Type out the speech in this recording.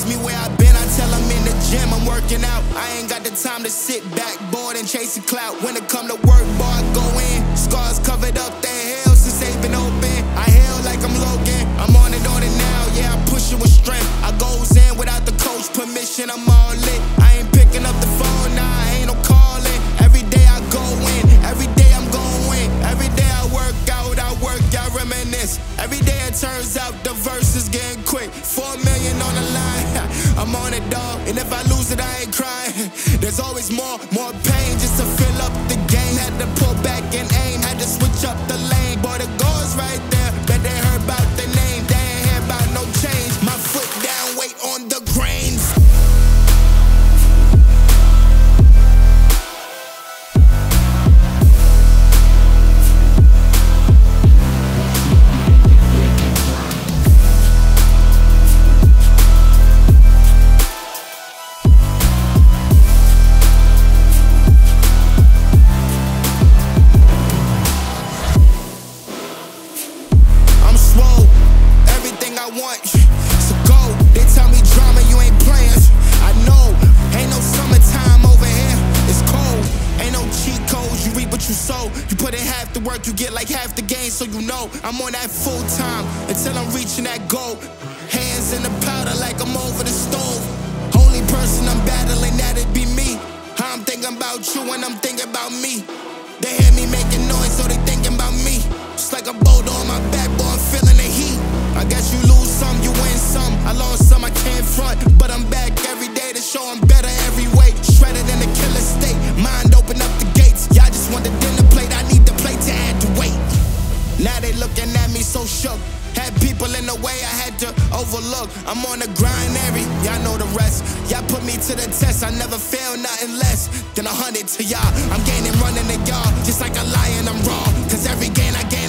ask me where I've been, I tell them in the gym, I'm working out. I ain't got the time to sit back, bored and chase a clout. When it come to work, boy, I go in. Scars covered up their hell since they've been open. I hail like I'm Logan, I'm on it now, yeah, I push it with strength. I goes in without the coach permission, I'm all lit. I ain't picking up the phone, nah, I ain't no calling. Every day I go in, every day I'm going win. Every day I work out, I reminisce. Every day it turns out the verse is getting quick. 4 million on the line, I'm on it, dog. And if I lose it, I ain't crying. There's always more pain just to fill up the game. Had to pull back and aim, had to switch up the lane. Boy, the goal's right there, bet they heard about the name. They ain't hear about no change. My foot down, weight on the grains. Everything I want, so go. They tell me drama, you ain't playing. I know, ain't no summertime over here. It's cold, ain't no cheat codes. You reap what you sow. You put in half the work, you get like half the gain. So you know, I'm on that full time until I'm reaching that goal. Hands in the powder like I'm over the stove. Only person I'm battling, that'd be me. I'm thinking about you and I'm thinking about me. They hear me making noise, so they thinking about me. Just like a boulder on my back, boy, I'm feeling the heat. I guess you lose some, you win some. I lost some, I can't front, but I'm back every day to show I'm better every way. Shredded in a killer state, mind open up the gates. Y'all just want the dinner plate, I need the plate to add the weight. Now they looking at me so shook. Had people in the way I had to overlook. I'm on the grind y'all know the rest. Y'all put me to the test, I never fail nothing less than 100 to y'all. I'm gaining running to y'all, just like a lion, I'm raw. Cause every gain I gain